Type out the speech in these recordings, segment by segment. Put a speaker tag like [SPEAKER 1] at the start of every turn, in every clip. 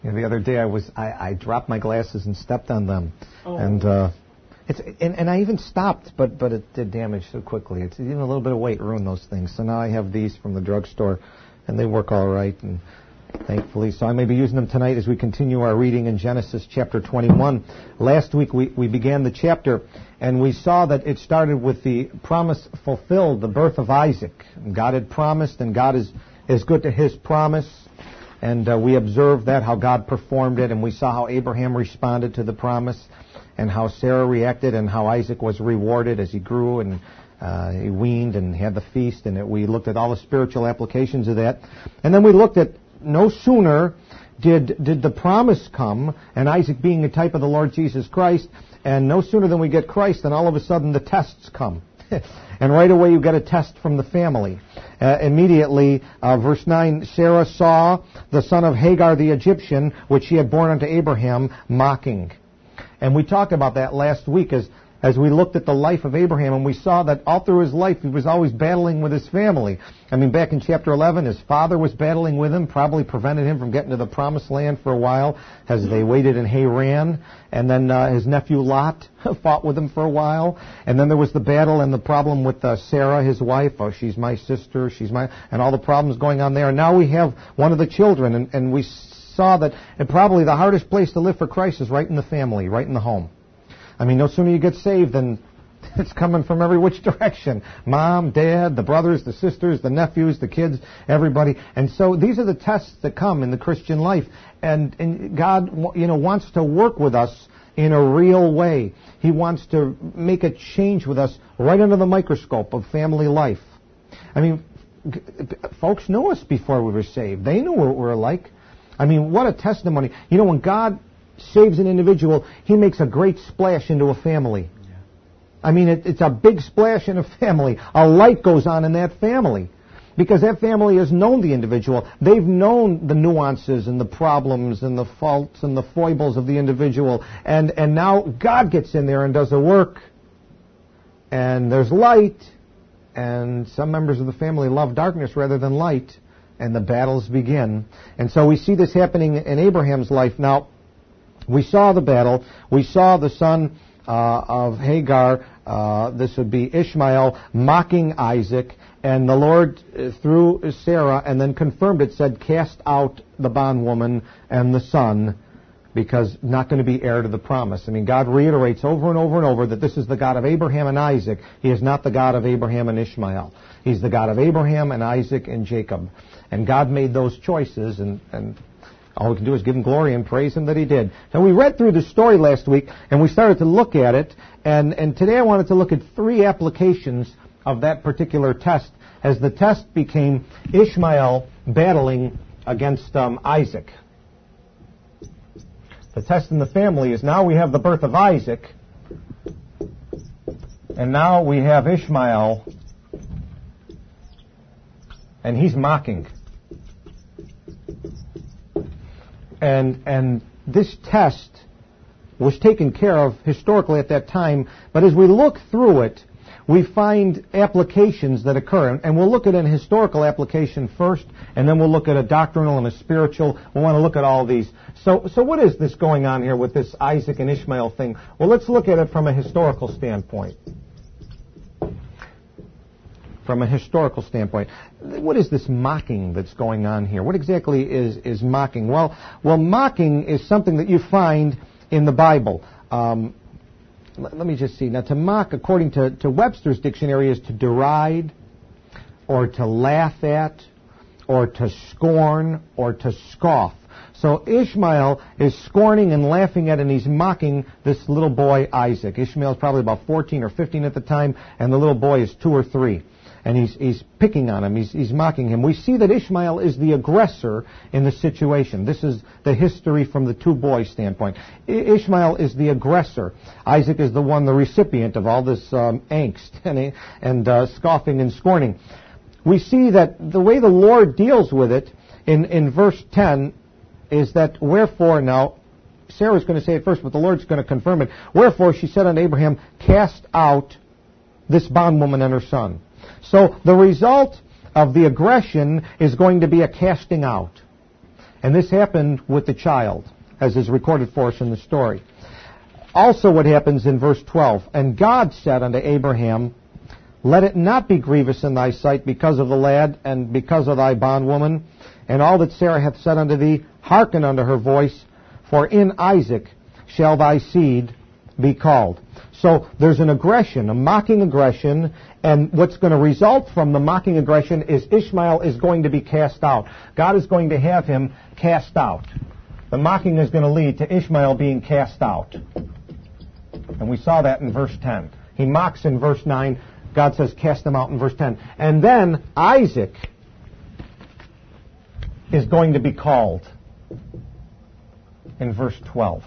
[SPEAKER 1] The other day I dropped my glasses and stepped on them, and I even stopped, but it did damage so quickly. It's even a little bit of weight ruined those things. So now I have these from the drugstore, and they work all right, and thankfully. So I may be using them tonight as we continue our reading in Genesis chapter 21. Last week we began the chapter, and we saw that it started with the promise fulfilled, the birth of Isaac. God had promised, and God is good to His promise. And we observed that, how God performed it, and we saw how Abraham responded to the promise, and how Sarah reacted, and how Isaac was rewarded as he grew, and he weaned and had the feast, and we looked at all the spiritual applications of that. And then we looked at no sooner did the promise come, and Isaac being a type of the Lord Jesus Christ, and no sooner than we get Christ, then all of a sudden the tests come. And right away you get a test from the family. Immediately, verse 9, Sarah saw the son of Hagar the Egyptian, which she had borne unto Abraham, mocking. And we talked about that last week as we looked at the life of Abraham, and we saw that all through his life he was always battling with his family. I mean, back in chapter 11, his father was battling with him, probably prevented him from getting to the promised land for a while as they waited in Haran. And then his nephew Lot fought with him for a while. And then there was the battle and the problem with Sarah, his wife. Oh, she's my sister, and all the problems going on there. And now we have one of the children, and we saw that probably the hardest place to live for Christ is right in the family, right in the home. I mean, no sooner you get saved than it's coming from every which direction. Mom, dad, the brothers, the sisters, the nephews, the kids, everybody. And so these are the tests that come in the Christian life. And God, wants to work with us in a real way. He wants to make a change with us right under the microscope of family life. I mean, folks knew us before we were saved. They knew what we were like. I mean, what a testimony. When God saves an individual, He makes a great splash into a family. Yeah. I mean, it's a big splash in a family. A light goes on in that family because that family has known the individual. They've known the nuances and the problems and the faults and the foibles of the individual. And now God gets in there and does the work. And there's light. And some members of the family love darkness rather than light. And the battles begin. And so we see this happening in Abraham's life. Now, we saw the battle. We saw the son of Hagar, this would be Ishmael, mocking Isaac. And the Lord, through Sarah, and then confirmed it, said, cast out the bondwoman and the son, because not going to be heir to the promise. I mean, God reiterates over and over and over that this is the God of Abraham and Isaac. He is not the God of Abraham and Ishmael. He's the God of Abraham and Isaac and Jacob. And God made those choices, and all we can do is give Him glory and praise Him that He did. Now, we read through the story last week, and we started to look at it, and today I wanted to look at 3 applications of that particular test, as the test became Ishmael battling against Isaac. The test in the family is now we have the birth of Isaac, and now we have Ishmael, and he's mocking. And this test was taken care of historically at that time, but as we look through it, we find applications that occur. And we'll look at an historical application first, and then we'll look at a doctrinal and a spiritual. We want to look at all these. So what is this going on here with this Isaac and Ishmael thing? Well, let's look at it from a historical standpoint. From a historical standpoint, what is this mocking that's going on here? What exactly is mocking? Well, mocking is something that you find in the Bible. Let me just see. Now, to mock, according to Webster's dictionary, is to deride, or to laugh at, or to scorn, or to scoff. So Ishmael is scorning and laughing at, and he's mocking this little boy Isaac. Ishmael is probably about 14 or 15 at the time, and the little boy is 2 or 3. And he's picking on him. He's mocking him. We see that Ishmael is the aggressor in the situation. This is the history from the 2 boys' standpoint. Ishmael is the aggressor. Isaac is the recipient of all this angst and scoffing and scorning. We see that the way the Lord deals with it in verse 10 is that, wherefore, now, Sarah's going to say it first, but the Lord's going to confirm it. Wherefore, she said unto Abraham, cast out this bondwoman and her son. So the result of the aggression is going to be a casting out. And this happened with the child, as is recorded for us in the story. Also what happens in verse 12, and God said unto Abraham, let it not be grievous in thy sight because of the lad and because of thy bondwoman, and all that Sarah hath said unto thee, hearken unto her voice, for in Isaac shall thy seed be called. So there's an aggression, a mocking aggression, and what's going to result from the mocking aggression is Ishmael is going to be cast out. God is going to have him cast out. The mocking is going to lead to Ishmael being cast out. And we saw that in verse 10. He mocks in verse 9. God says cast them out in verse 10. And then Isaac is going to be called in verse 12.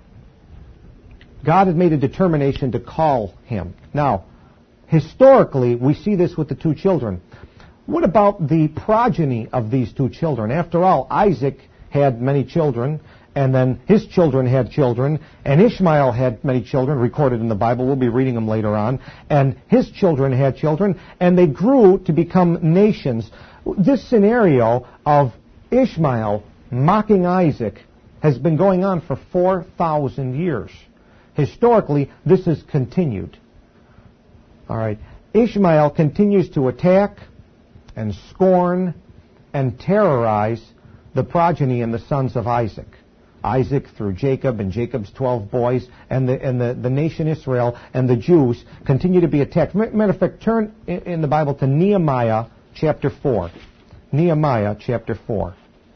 [SPEAKER 1] God had made a determination to call him. Now, historically, we see this with the two children. What about the progeny of these two children? After all, Isaac had many children, and then his children had children, and Ishmael had many children, recorded in the Bible. We'll be reading them later on. And his children had children, and they grew to become nations. This scenario of Ishmael mocking Isaac has been going on for 4,000 years. Historically, this has continued. All right. Ishmael continues to attack and scorn and terrorize the progeny and the sons of Isaac. Isaac through Jacob and Jacob's 12 boys and the nation Israel and the Jews continue to be attacked. Matter of fact, turn in the Bible to Nehemiah chapter 4. Nehemiah chapter 4.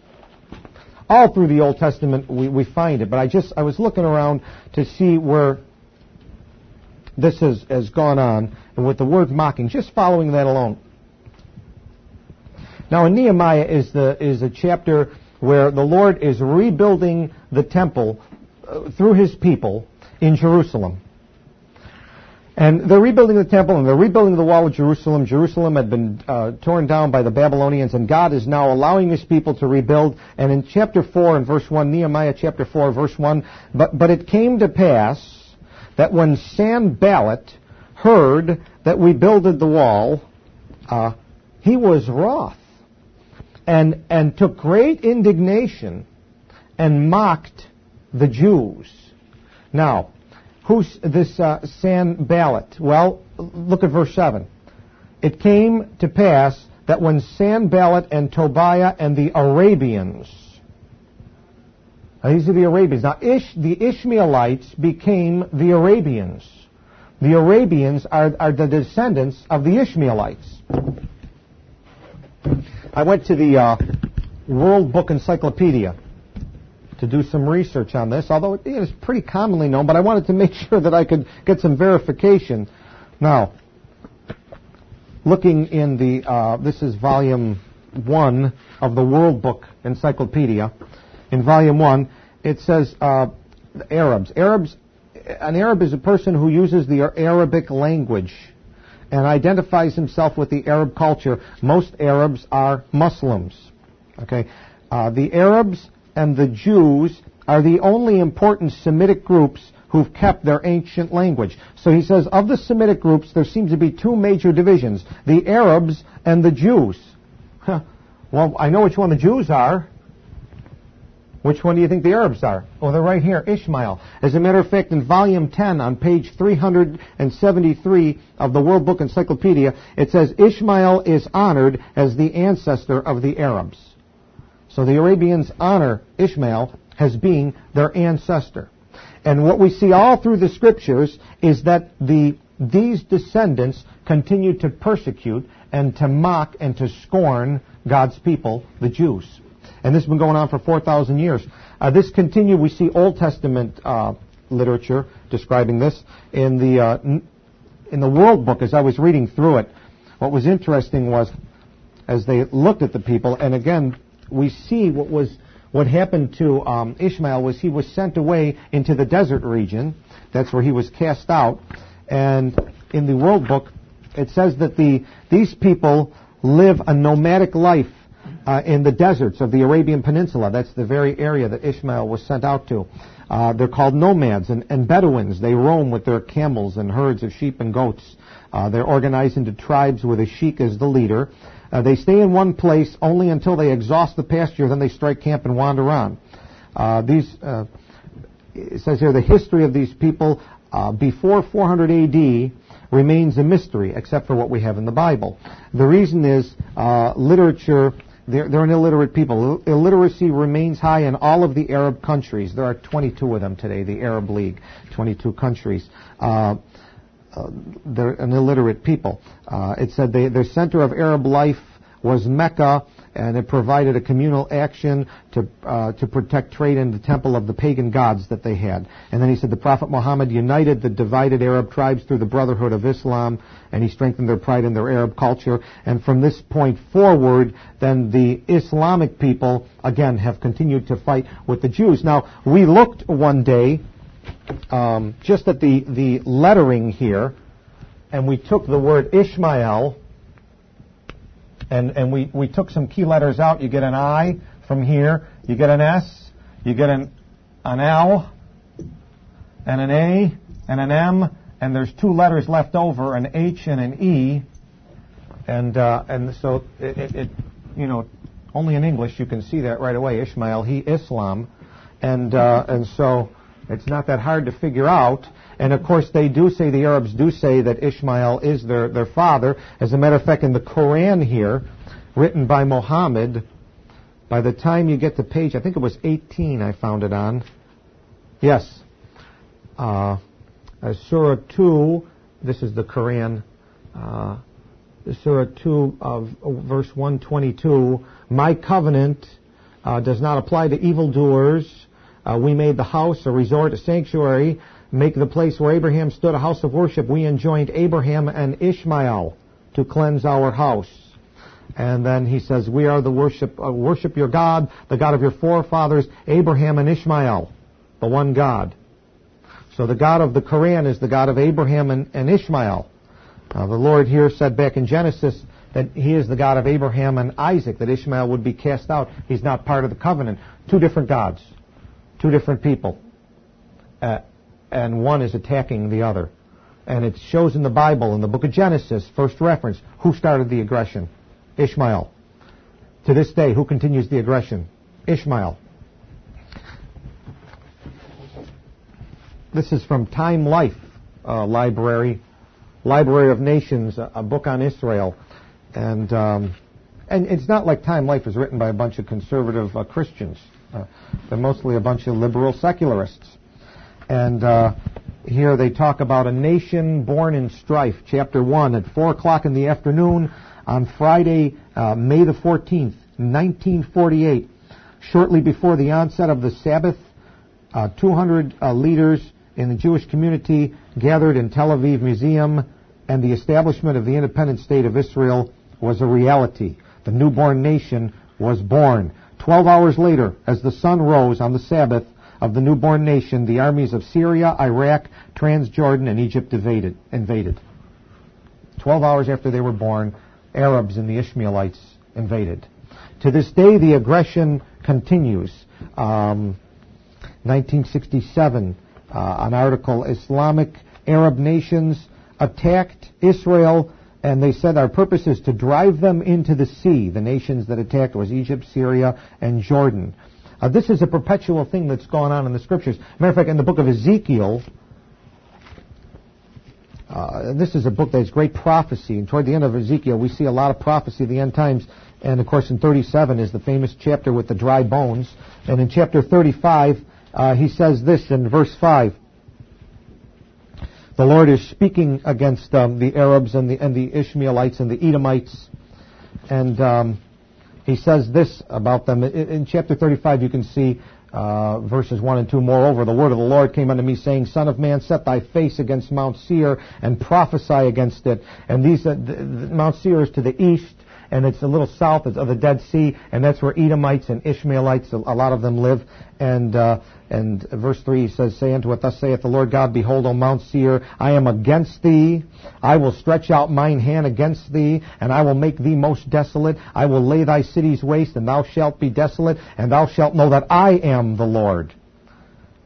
[SPEAKER 1] All through the Old Testament we find it, but I was looking around to see where this has gone on, and with the word mocking, just following that alone. Now in Nehemiah is a chapter where the Lord is rebuilding the temple through his people in Jerusalem. And they're rebuilding the temple, and they're rebuilding the wall of Jerusalem. Jerusalem had been torn down by the Babylonians, and God is now allowing his people to rebuild. And in chapter 4 and verse 1, Nehemiah chapter 4, verse 1, but it came to pass that when Sanballat heard that we builded the wall, he was wroth, and took great indignation, and mocked the Jews. Now, who's this Sanballat? Well, look at verse 7. It came to pass that when Sanballat and Tobiah and the Arabians, these are the Arabians. Now, the Ishmaelites became the Arabians. The Arabians are the descendants of the Ishmaelites. I went to the World Book Encyclopedia to do some research on this, although it is pretty commonly known, but I wanted to make sure that I could get some verification. Now, looking in this is volume 1 of the World Book Encyclopedia. In volume 1, it says Arabs. An Arab is a person who uses the Arabic language and identifies himself with the Arab culture. Most Arabs are Muslims. Okay, the Arabs and the Jews are the only important Semitic groups who've kept their ancient language. So he says, of the Semitic groups, there seems to be two major divisions, the Arabs and the Jews. Well, I know which one the Jews are. Which one do you think the Arabs are? Oh, they're right here, Ishmael. As a matter of fact, in volume 10, on page 373 of the World Book Encyclopedia, it says, Ishmael is honored as the ancestor of the Arabs. So the Arabians honor Ishmael as being their ancestor. And what we see all through the Scriptures is that these descendants continue to persecute and to mock and to scorn God's people, the Jews. And this has been going on for 4,000 years. This continued. We see Old Testament literature describing this in the World Book. As I was reading through it, what was interesting was, as they looked at the people, and again, we see what happened to Ishmael was he was sent away into the desert region. That's where he was cast out. And in the World Book, it says that these people live a nomadic life in the deserts of the Arabian Peninsula. That's the very area that Ishmael was sent out to. They're called nomads and Bedouins. They roam with their camels and herds of sheep and goats. They're organized into tribes with a sheik as the leader. They stay in one place only until they exhaust the pasture, then they strike camp and wander on. It says here, the history of these people before 400 A.D. remains a mystery, except for what we have in the Bible. The reason is literature. They're an illiterate people. Illiteracy remains high in all of the Arab countries. There are 22 of them today, the Arab League, 22 countries. They're an illiterate people. It said their center of Arab life was Mecca, and it provided a communal action to protect trade in the temple of the pagan gods that they had. And then he said the Prophet Muhammad united the divided Arab tribes through the brotherhood of Islam, and he strengthened their pride in their Arab culture. And from this point forward, then the Islamic people, again, have continued to fight with the Jews. Now, we looked one day just at the lettering here, and we took the word Ishmael, and we took some key letters out. You get an I from here, you get an S, you get an L, and an A, and an M, and there's two letters left over, an H and an E, and so it only in English you can see that right away. Ishmael, he Islam, and so it's not that hard to figure out. And of course, the Arabs do say that Ishmael is their father. As a matter of fact, in the Quran here, written by Muhammad, by the time you get to page, I think it was 18 I found it on. Yes. Surah 2, this is the Quran, Surah 2 of verse 122, my covenant does not apply to evildoers. We made the house a resort, a sanctuary, make the place where Abraham stood a house of worship. We enjoined Abraham and Ishmael to cleanse our house. And then he says, we are the worship your God, the God of your forefathers, Abraham and Ishmael, the one God. So the God of the Quran is the God of Abraham and Ishmael. The Lord here said back in Genesis that he is the God of Abraham and Isaac, that Ishmael would be cast out. He's not part of the covenant. Two different gods, two different people. And one is attacking the other. And it shows in the Bible, in the book of Genesis, first reference, who started the aggression? Ishmael. To this day, who continues the aggression? Ishmael. This is from Time Life Library of Nations, a book on Israel. And it's not like Time Life is written by a bunch of conservative Christians. They're mostly a bunch of liberal secularists. And here they talk about a nation born in strife, chapter 1, at 4 o'clock in the afternoon on Friday, May the 14th, 1948, shortly before the onset of the Sabbath, 200 leaders in the Jewish community gathered in Tel Aviv Museum, and the establishment of the independent state of Israel was a reality. The newborn nation was born. 12 hours later, as the sun rose on the Sabbath of the newborn nation, the armies of Syria, Iraq, Transjordan, and Egypt invaded. 12 hours after they were born, Arabs and the Ishmaelites invaded. To this day, the aggression continues. 1967, an article, Islamic Arab nations attacked Israel, and they said our purpose is to drive them into the sea. The nations that attacked was Egypt, Syria, and Jordan. This is a perpetual thing that's going on in the Scriptures. Matter of fact, in the book of Ezekiel, this is a book that's great prophecy. And toward the end of Ezekiel, we see a lot of prophecy of the end times. And, of course, in 37 is the famous chapter with the dry bones. And in chapter 35, he says this in verse 5. The Lord is speaking against the Arabs and the Ishmaelites and the Edomites. And he says this about them. In chapter 35, you can see verses 1 and 2. Moreover, the word of the Lord came unto me, saying, Son of man, set thy face against Mount Seir, and prophesy against it. And Mount Seir is to the east, and it's a little south of the Dead Sea, and that's where Edomites and Ishmaelites, a lot of them live. And verse 3 says, Say unto it, Thus saith the Lord God, Behold, O Mount Seir, I am against thee. I will stretch out mine hand against thee, and I will make thee most desolate. I will lay thy cities waste, and thou shalt be desolate, and thou shalt know that I am the Lord.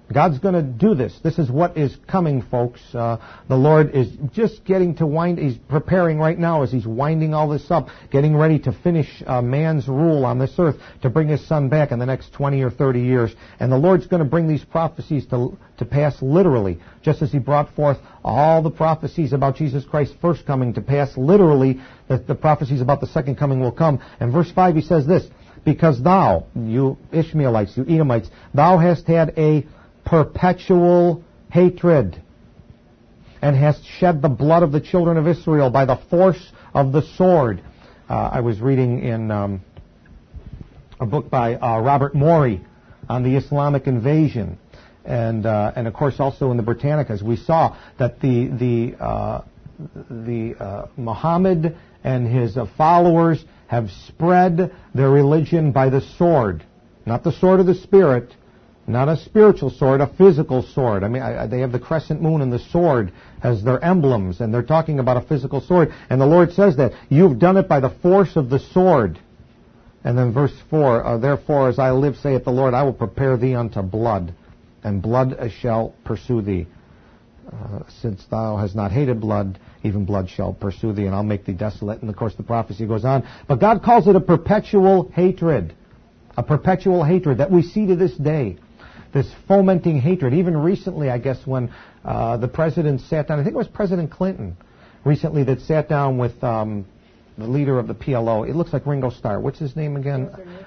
[SPEAKER 1] God's going to do this. This is what is coming, folks. The Lord is just getting to wind. He's preparing right now as He's winding all this up, getting ready to finish man's rule on this earth, to bring His Son back in the next 20 or 30 years. And the Lord's going to bring these prophecies to pass literally, just as He brought forth all the prophecies about Jesus Christ's first coming to pass literally. The prophecies about the second coming will come. And verse 5, He says this, because thou, you Ishmaelites, you Edomites, thou hast had a perpetual hatred, and hast shed the blood of the children of Israel by the force of the sword. I was reading in a book by Robert Morey on the Islamic invasion, and of course also in the Britannicas, we saw that the Muhammad and his followers have spread their religion by the sword, not the sword of the Spirit. Not a spiritual sword, a physical sword. I mean, they have the crescent moon and the sword as their emblems, and they're talking about a physical sword. And the Lord says that you've done it by the force of the sword. And then verse 4, therefore, as I live, saith the Lord, I will prepare thee unto blood, and blood shall pursue thee. Since thou hast not hated blood, even blood shall pursue thee, and I'll make thee desolate. And of course the prophecy goes on. But God calls it a perpetual hatred. A perpetual hatred that we see to this day. This fomenting hatred. Even recently, I guess, when the president sat down, I think it was President Clinton recently that sat down with the leader of the PLO. It looks like Ringo Starr. What's his name again?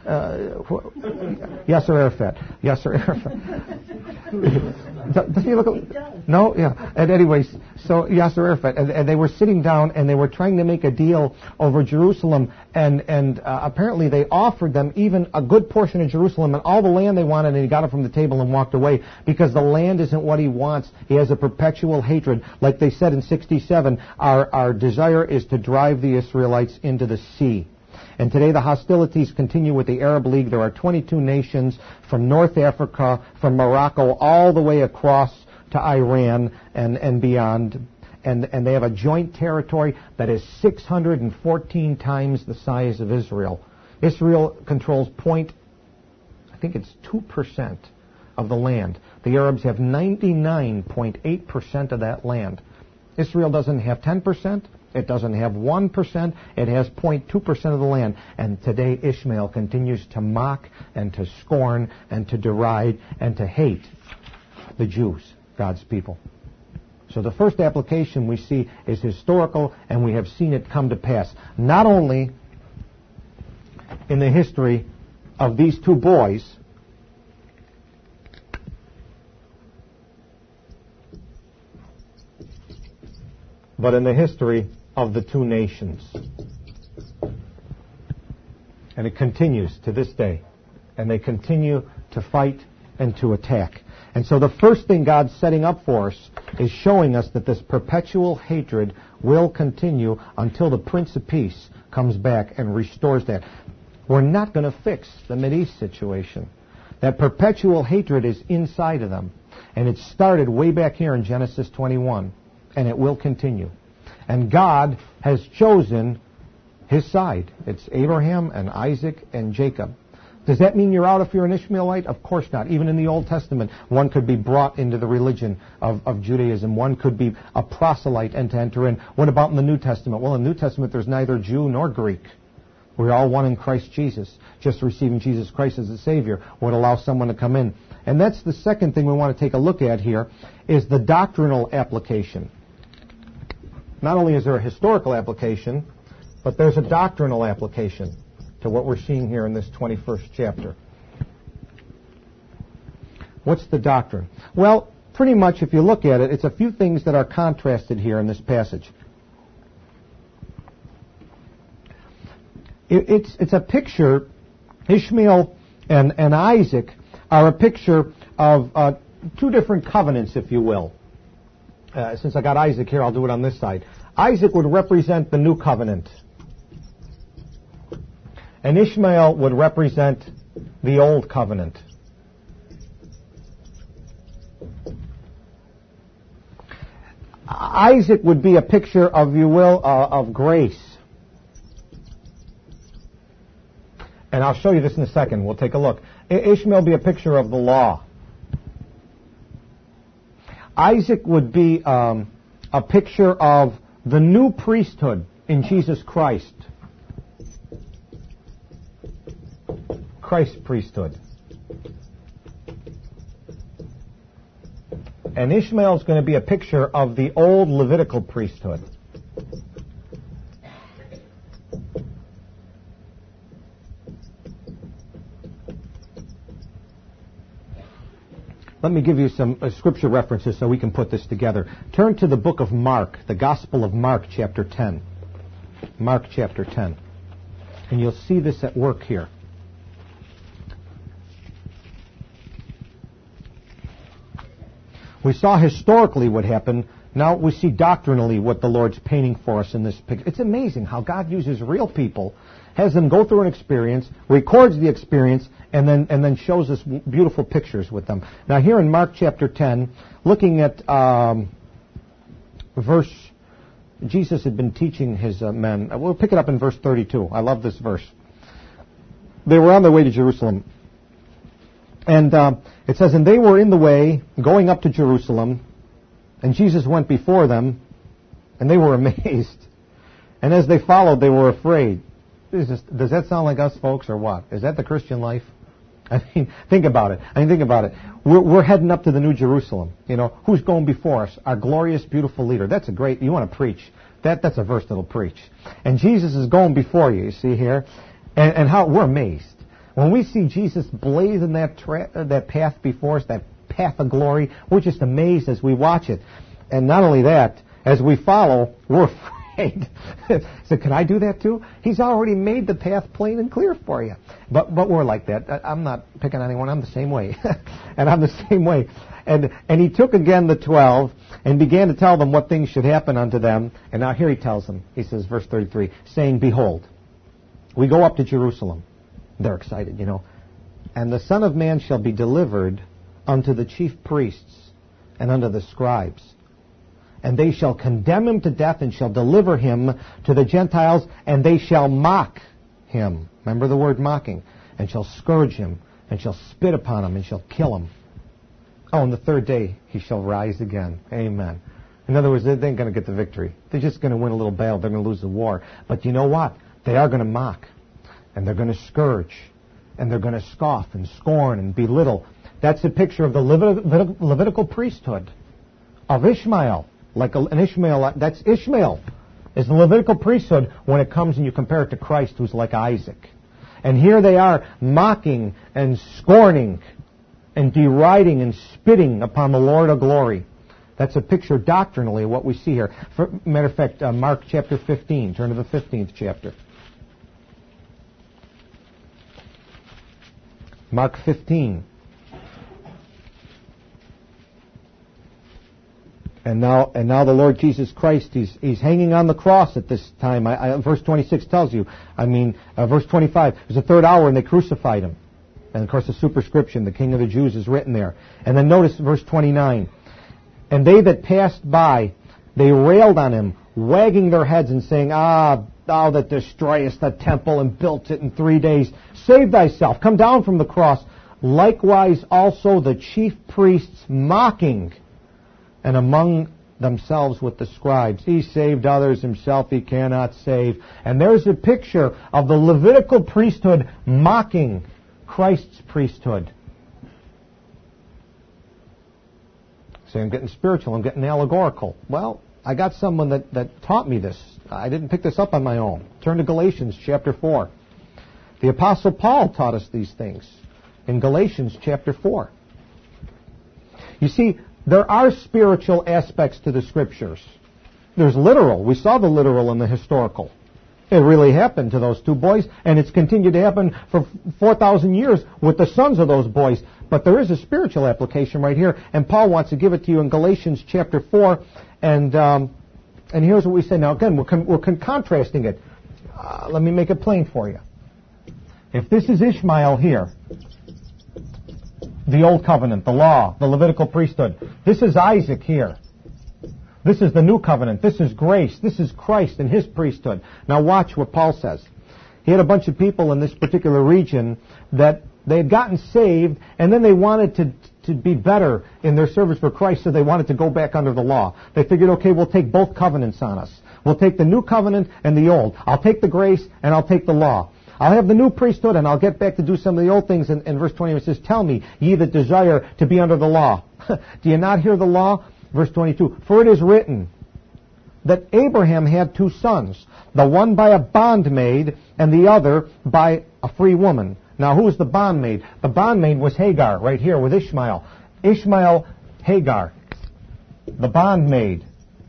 [SPEAKER 1] Yasser Arafat. Yasser Arafat. Does he look? No? Yeah. And anyways, so Yasser Arafat, and they were sitting down and they were trying to make a deal over Jerusalem, and apparently they offered them even a good portion of Jerusalem and all the land they wanted, and he got it from the table and walked away because the land isn't what he wants. He has a perpetual hatred. Like they said in 67, our desire is to drive the Israelites into the sea. And today the hostilities continue with the Arab League. There are 22 nations from North Africa, from Morocco, all the way across to Iran and beyond. And they have a joint territory that is 614 times the size of Israel. Israel controls 2% of the land. The Arabs have 99.8% of that land. Israel doesn't have 10%. It doesn't have 1%. It has 0.2% of the land. And today Ishmael continues to mock and to scorn and to deride and to hate the Jews, God's people. So the first application we see is historical, and we have seen it come to pass. Not only in the history of these two boys, but in the history of the two nations. And it continues to this day. And they continue to fight and to attack. And so the first thing God's setting up for us is showing us that this perpetual hatred will continue until the Prince of Peace comes back and restores that. We're not going to fix the Mideast situation. That perpetual hatred is inside of them. And it started way back here in Genesis 21. And it will continue. And God has chosen His side. It's Abraham and Isaac and Jacob. Does that mean you're out if you're an Ishmaelite? Of course not. Even in the Old Testament, one could be brought into the religion of Judaism. One could be a proselyte and to enter in. What about in the New Testament? Well, in the New Testament, there's neither Jew nor Greek. We're all one in Christ Jesus. Just receiving Jesus Christ as a Savior would allow someone to come in. And that's the second thing we want to take a look at here, is the doctrinal application. Not only is there a historical application, but there's a doctrinal application to what we're seeing here in this 21st chapter. What's the doctrine? Well, pretty much if you look at it, it's a few things that are contrasted here in this passage. It's a picture, Ishmael and Isaac are a picture of two different covenants, if you will. Since I got Isaac here, I'll do it on this side. Isaac would represent the new covenant. And Ishmael would represent the old covenant. Isaac would be a picture of, you will, of grace. And I'll show you this in a second. We'll take a look. Ishmael will be a picture of the law. Isaac would be a picture of the new priesthood in Jesus Christ. Christ's priesthood. And Ishmael is going to be a picture of the old Levitical priesthood. Let me give you some scripture references so we can put this together. Turn to the book of Mark, the Gospel of Mark, chapter 10. Mark, chapter 10. And you'll see this at work here. We saw historically what happened. Now we see doctrinally what the Lord's painting for us in this picture. It's amazing how God uses real people, has them go through an experience, records the experience, and then shows us beautiful pictures with them. Now here in Mark chapter 10, looking at Jesus had been teaching his men. We'll pick it up in verse 32. I love this verse. They were on their way to Jerusalem. And it says, and they were in the way, going up to Jerusalem, and Jesus went before them, and they were amazed. And as they followed, they were afraid. Does that sound like us, folks, or what? Is that the Christian life? I mean, think about it. We're heading up to the New Jerusalem. You know, who's going before us? Our glorious, beautiful leader. That's a great, you want to preach. That's a verse that'll preach. And Jesus is going before you see here. And how we're amazed. When we see Jesus blazing that path before us, that path of glory, we're just amazed as we watch it. And not only that, as we follow, we're afraid. So can I do that too? He's already made the path plain and clear for you. But we're like that. I'm not picking on anyone. I'm the same way. And I'm the same way. And he took again the 12 and began to tell them what things should happen unto them. And now here he tells them, he says, verse 33, saying, behold, we go up to Jerusalem. They're excited, you know. And the Son of Man shall be delivered unto the chief priests and unto the scribes. And they shall condemn him to death and shall deliver him to the Gentiles, and they shall mock him. Remember the word mocking. And shall scourge him, and shall spit upon him, and shall kill him. Oh, and the third day he shall rise again. Amen. In other words, they ain't going to get the victory. They're just going to win a little battle. They're going to lose the war. But you know what? They are going to mock. And they're going to scourge, and they're going to scoff and scorn and belittle. That's a picture of the Levitical priesthood of Ishmael. Like an Ishmael, that's Ishmael, is the Levitical priesthood when it comes and you compare it to Christ, who's like Isaac. And here they are mocking and scorning and deriding and spitting upon the Lord of glory. That's a picture doctrinally of what we see here. Matter of fact, Mark chapter 15. Turn to the 15th chapter. Mark 15. And now the Lord Jesus Christ, he's hanging on the cross at this time. Verse 26 tells you. Verse 25, it was the third hour and they crucified him. And of course the superscription, the King of the Jews, is written there. And then notice verse 29. And they that passed by, they railed on him, wagging their heads and saying, Ah, thou that destroyest the temple and built it in 3 days, save thyself, come down from the cross. Likewise also the chief priests mocking, and among themselves with the scribes. He saved others, himself he cannot save. And there's a picture of the Levitical priesthood mocking Christ's priesthood. Say, I'm getting spiritual, I'm getting allegorical. Well, I got someone that taught me this. I didn't pick this up on my own. Turn to Galatians chapter 4. The Apostle Paul taught us these things in Galatians chapter 4. You see, there are spiritual aspects to the Scriptures. There's literal. We saw the literal and the historical. It really happened to those two boys, and it's continued to happen for 4,000 years with the sons of those boys. But there is a spiritual application right here, and Paul wants to give it to you in Galatians chapter 4. And here's what we say. Now, again, we're contrasting it. Let me make it plain for you. If this is Ishmael here, the Old Covenant, the law, the Levitical priesthood, this is Isaac here. This is the New Covenant. This is grace. This is Christ and His priesthood. Now watch what Paul says. He had a bunch of people in this particular region that They had gotten saved, and then they wanted to be better in their service for Christ, so they wanted to go back under the law. They figured, okay, we'll take both covenants on us. We'll take the new covenant and the old. I'll take the grace, and I'll take the law. I'll have the new priesthood, and I'll get back to do some of the old things. And verse 20 it says, tell me, ye that desire to be under the law. Do you not hear the law? Verse 22, for it is written that Abraham had two sons, the one by a bondmaid and the other by a free woman. Now, who was the bondmaid? The bondmaid was Hagar, right here with Ishmael. Ishmael, Hagar, the bondmaid.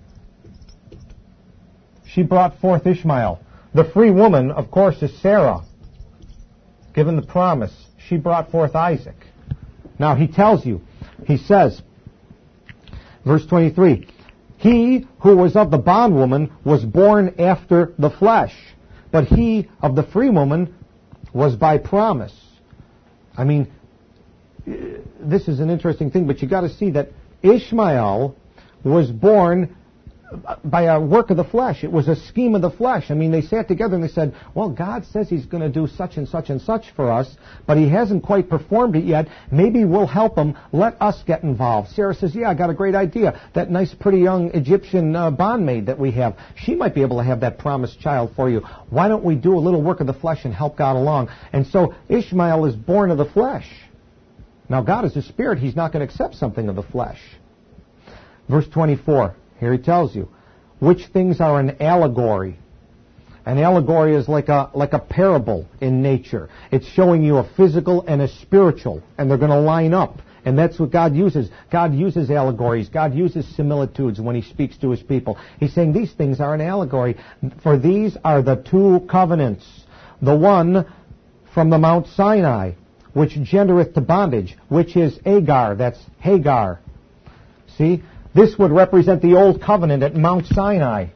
[SPEAKER 1] She brought forth Ishmael. The free woman, of course, is Sarah, given the promise. She brought forth Isaac. Now, he tells you, he says, verse 23, he who was of the bondwoman was born after the flesh, but he of the free woman was by promise. I mean, this is an interesting thing, but you got to see that Ishmael was born by a work of the flesh. It was a scheme of the flesh. I mean, they sat together and they said, well, God says he's going to do such and such and such for us, but he hasn't quite performed it yet. Maybe we'll help him. Let us get involved. Sarah says, yeah, I got a great idea. That nice, pretty young Egyptian bondmaid that we have, she might be able to have that promised child for you. Why don't we do a little work of the flesh and help God along? And so Ishmael is born of the flesh. Now, God is a spirit. He's not going to accept something of the flesh. Verse 24. Here he tells you, which things are an allegory. An allegory is like a parable in nature. It's showing you a physical and a spiritual, and they're going to line up. And that's what God uses. God uses allegories. God uses similitudes when he speaks to his people. He's saying these things are an allegory. For these are the two covenants. The one from the Mount Sinai, which gendereth to bondage, which is Agar. That's Hagar. See? This would represent the old covenant at Mount Sinai.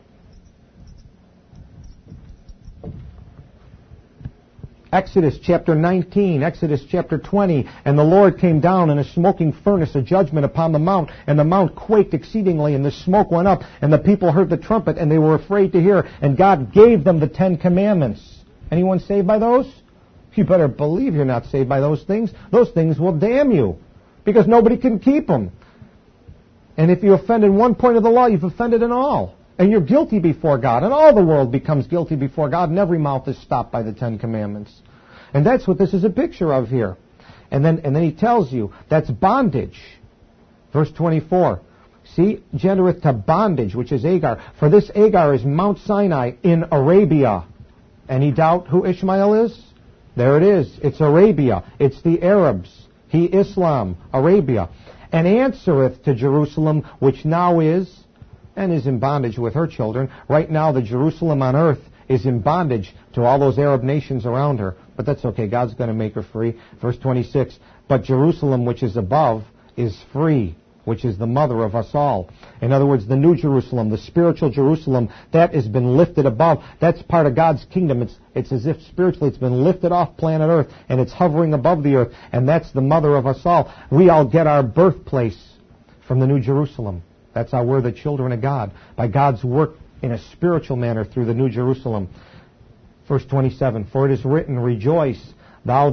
[SPEAKER 1] Exodus chapter 19, Exodus chapter 20, and the Lord came down in a smoking furnace of judgment upon the mount, and the mount quaked exceedingly, and the smoke went up, and the people heard the trumpet, and they were afraid to hear, and God gave them the 10 Commandments. Anyone saved by those? You better believe you're not saved by those things. Those things will damn you, because nobody can keep them. And if you offend in one point of the law, you've offended in all. And you're guilty before God. And all the world becomes guilty before God. And every mouth is stopped by the 10 Commandments. And that's what this is a picture of here. And then he tells you that's bondage. Verse 24. See, gendereth to bondage, which is Agar. For this Agar is Mount Sinai in Arabia. Any doubt who Ishmael is? There it is. It's Arabia. It's the Arabs. He Islam. Arabia. And answereth to Jerusalem, which now is, and is in bondage with her children. Right now, the Jerusalem on earth is in bondage to all those Arab nations around her. But that's okay. God's going to make her free. Verse 26, but Jerusalem, which is above, is free, which is the mother of us all. In other words, the new Jerusalem, the spiritual Jerusalem, that has been lifted above. That's part of God's kingdom. It's as if spiritually it's been lifted off planet Earth, and it's hovering above the earth, and that's the mother of us all. We all get our birthplace from the new Jerusalem. That's how we're the children of God, by God's work in a spiritual manner through the new Jerusalem. Verse 27, for it is written, rejoice, thou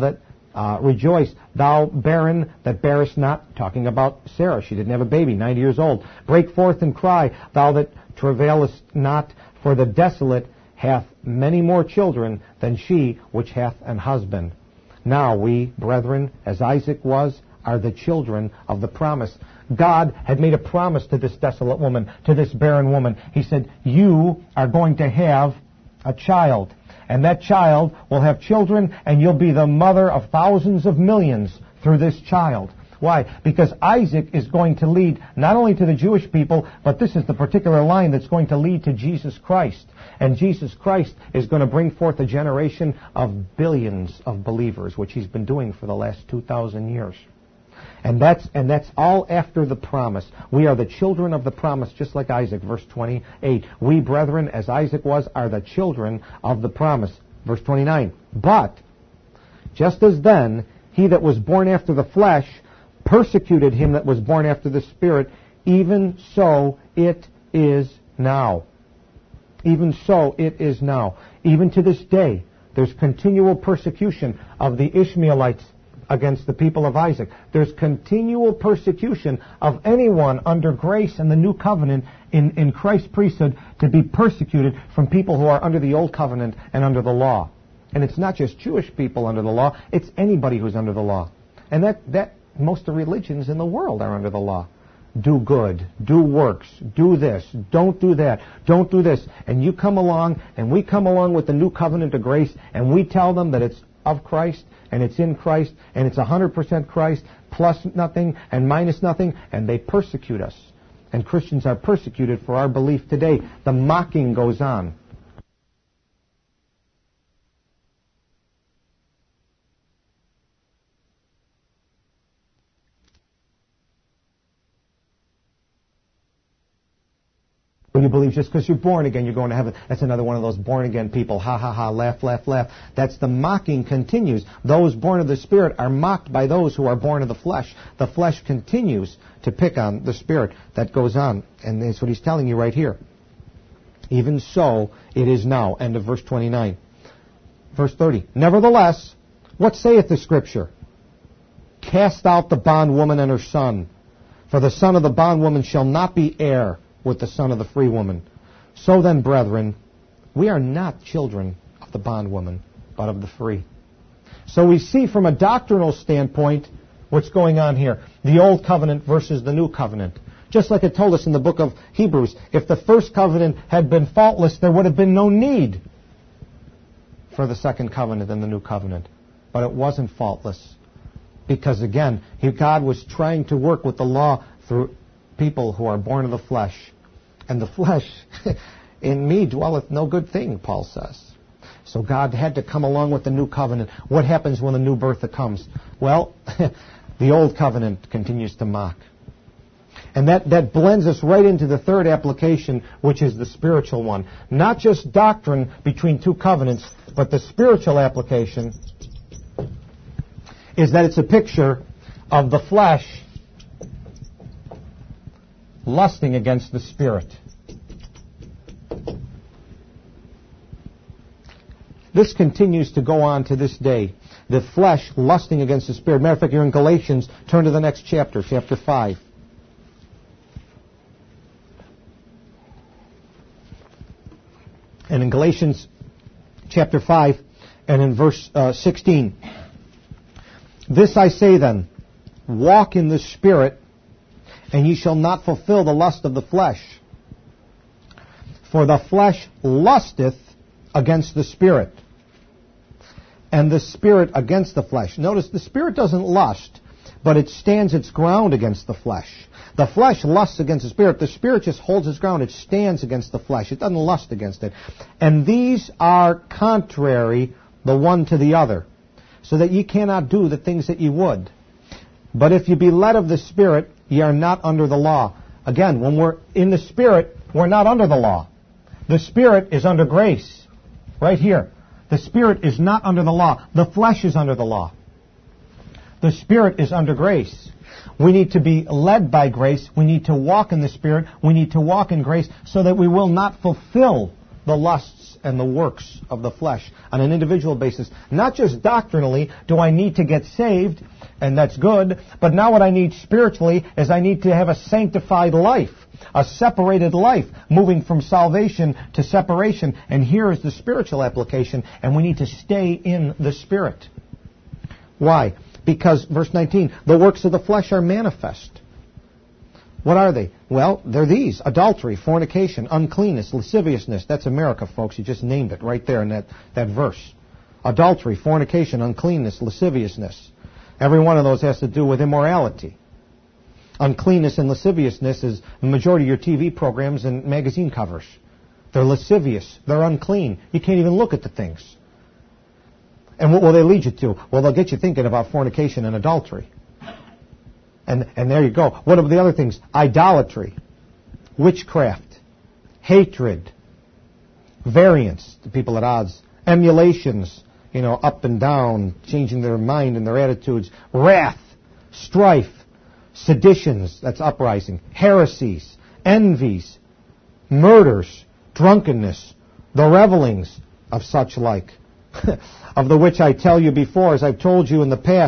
[SPEAKER 1] barren that bearest not, talking about Sarah. She didn't have a baby, 90 years old. Break forth and cry, thou that travailest not, for the desolate hath many more children than she which hath an husband. Now we, brethren, as Isaac was, are the children of the promise. God had made a promise to this desolate woman, to this barren woman. He said, you are going to have a child. And that child will have children, and you'll be the mother of thousands of millions through this child. Why? Because Isaac is going to lead not only to the Jewish people, but this is the particular line that's going to lead to Jesus Christ. And Jesus Christ is going to bring forth a generation of billions of believers, which he's been doing for the last 2,000 years. And that's all after the promise. We are the children of the promise, just like Isaac, verse 28. We, brethren, as Isaac was, are the children of the promise. Verse 29. But, just as then, he that was born after the flesh persecuted him that was born after the Spirit, even so it is now. Even so it is now. Even to this day, there's continual persecution of the Ishmaelites against the people of Isaac. There's continual persecution of anyone under grace and the new covenant in Christ's priesthood to be persecuted from people who are under the old covenant and under the law. And it's not just Jewish people under the law, it's anybody who's under the law. And that most of the religions in the world are under the law. Do good, do works, do this, don't do that, don't do this. And you come along, and we come along with the new covenant of grace, and we tell them that it's of Christ, and it's in Christ, and it's 100% Christ, plus nothing and minus nothing, and they persecute us. And Christians are persecuted for our belief today. The mocking goes on. You believe just because you're born again, you're going to heaven. That's another one of those born again people. Ha, ha, ha, laugh, laugh, laugh. That's the mocking continues. Those born of the Spirit are mocked by those who are born of the flesh. The flesh continues to pick on the Spirit. That goes on. And that's what he's telling you right here. Even so, it is now. End of verse 29. Verse 30. Nevertheless, what saith the Scripture? Cast out the bondwoman and her son, for the son of the bondwoman shall not be heir with the son of the free woman. So then, brethren, we are not children of the bondwoman, but of the free. So we see from a doctrinal standpoint what's going on here. The old covenant versus the new covenant. Just like it told us in the book of Hebrews, if the first covenant had been faultless, there would have been no need for the second covenant and the new covenant. But it wasn't faultless. Because again, God was trying to work with the law through people who are born of the flesh. And the flesh, in me dwelleth no good thing, Paul says. So God had to come along with the new covenant. What happens when the new birth comes? Well, the old covenant continues to mock. And that blends us right into the third application, which is the spiritual one. Not just doctrine between two covenants, but the spiritual application is that it's a picture of the flesh lusting against the Spirit. This continues to go on to this day. The flesh lusting against the Spirit. Matter of fact, you're in Galatians. Turn to the next chapter, chapter 5. And in Galatians chapter 5 and in verse 16. This I say then, walk in the Spirit, and ye shall not fulfill the lust of the flesh. For the flesh lusteth against the Spirit, and the Spirit against the flesh. Notice, the Spirit doesn't lust, but it stands its ground against the flesh. The flesh lusts against the Spirit just holds its ground. It stands against the flesh. It doesn't lust against it. And these are contrary the one to the other, so that ye cannot do the things that ye would. But if you be led of the Spirit, ye are not under the law. Again, when we're in the Spirit, we're not under the law. The Spirit is under grace. Right here. The Spirit is not under the law. The flesh is under the law. The Spirit is under grace. We need to be led by grace. We need to walk in the Spirit. We need to walk in grace so that we will not fulfill the lusts and the works of the flesh on an individual basis. Not just doctrinally do I need to get saved, and that's good, but now what I need spiritually is I need to have a sanctified life, a separated life, moving from salvation to separation. And here is the spiritual application, and we need to stay in the Spirit. Why? Because, verse 19, the works of the flesh are manifest. What are they? Well, they're these: adultery, fornication, uncleanness, lasciviousness. That's America, folks. You just named it right there in that verse. Adultery, fornication, uncleanness, lasciviousness. Every one of those has to do with immorality. Uncleanness and lasciviousness is the majority of your TV programs and magazine covers. They're lascivious. They're unclean. You can't even look at the things. And what will they lead you to? Well, they'll get you thinking about fornication and adultery. And there you go. What are the other things? Idolatry, witchcraft, hatred, variance, the people at odds, emulations, up and down, changing their mind and their attitudes, wrath, strife, seditions, that's uprising, heresies, envies, murders, drunkenness, the revelings of such like, of the which I tell you before, as I've told you in the past,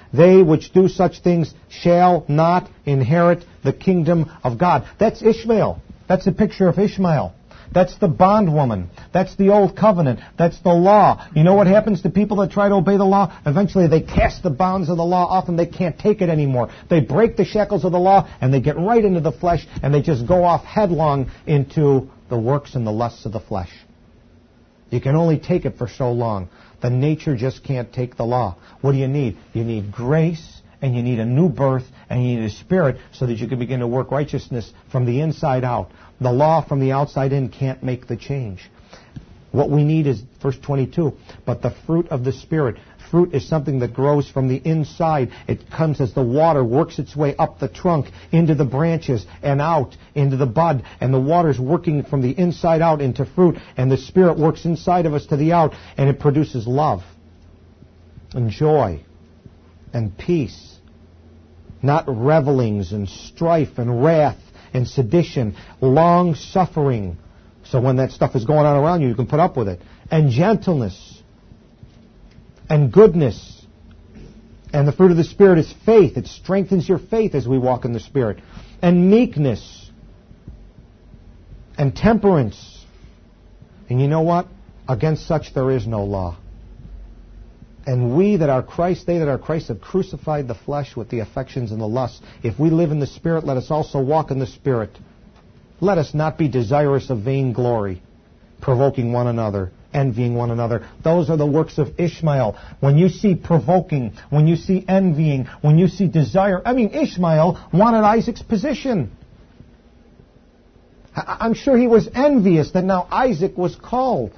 [SPEAKER 1] They which do such things shall not inherit the kingdom of God. That's Ishmael. That's a picture of Ishmael. That's the bondwoman. That's the old covenant. That's the law. You know what happens to people that try to obey the law? Eventually they cast the bounds of the law off and they can't take it anymore. They break the shackles of the law and they get right into the flesh and they just go off headlong into the works and the lusts of the flesh. You can only take it for so long. The nature just can't take the law. What do you need? You need grace, and you need a new birth, and you need a spirit so that you can begin to work righteousness from the inside out. The law from the outside in can't make the change. What we need is, verse 22, but the fruit of the Spirit. Fruit is something that grows from the inside. It comes as the water works its way up the trunk, into the branches, and out into the bud. And the water's working from the inside out into fruit. And the Spirit works inside of us to the out. And it produces love and joy and peace. Not revelings and strife and wrath and sedition. Long-suffering. So when that stuff is going on around you, you can put up with it. And gentleness. And goodness. And the fruit of the Spirit is faith. It strengthens your faith as we walk in the Spirit. And meekness. And temperance. And you know what? Against such there is no law. And we that are Christ, they that are Christ, have crucified the flesh with the affections and the lusts. If we live in the Spirit, let us also walk in the Spirit. Let us not be desirous of vainglory, provoking one another, envying one another. Those are the works of Ishmael. When you see provoking, when you see envying, when you see desire. Ishmael wanted Isaac's position. I'm sure he was envious that now Isaac was called.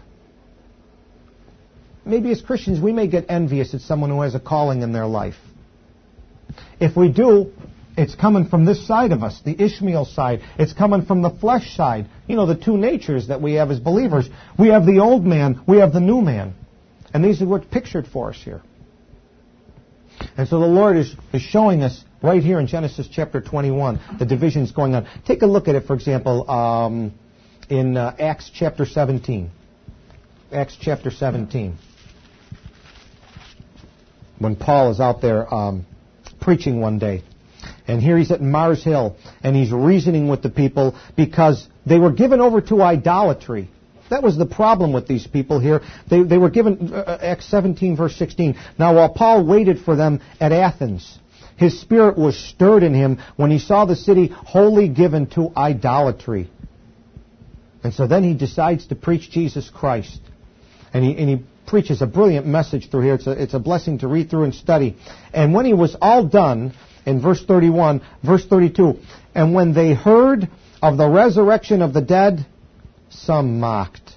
[SPEAKER 1] Maybe as Christians we may get envious at someone who has a calling in their life. If we do, it's coming from this side of us, the Ishmael side. It's coming from the flesh side. You know, the two natures that we have as believers. We have the old man, we have the new man. And these are what's pictured for us here. And so the Lord is showing us right here in Genesis chapter 21, the divisions going on. Take a look at it, for example, in Acts chapter 17. Acts chapter 17. When Paul is out there preaching one day. And here he's at Mars Hill, and he's reasoning with the people because they were given over to idolatry. That was the problem with these people here. They were given, Acts 17, verse 16. Now, while Paul waited for them at Athens, his spirit was stirred in him when he saw the city wholly given to idolatry. And so then he decides to preach Jesus Christ. And he preaches a brilliant message through here. It's a blessing to read through and study. And when he was all done, in verse 31, verse 32, and when they heard of the resurrection of the dead, some mocked.